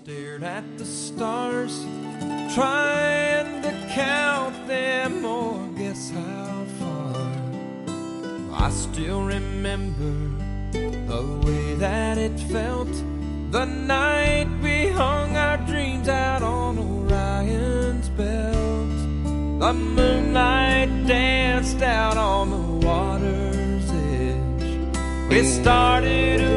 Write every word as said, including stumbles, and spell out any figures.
stared at the stars, trying to count them or guess how far. I still remember the way that it felt the night we hung our dreams out on Orion's belt. The moonlight danced out on the water's edge. We started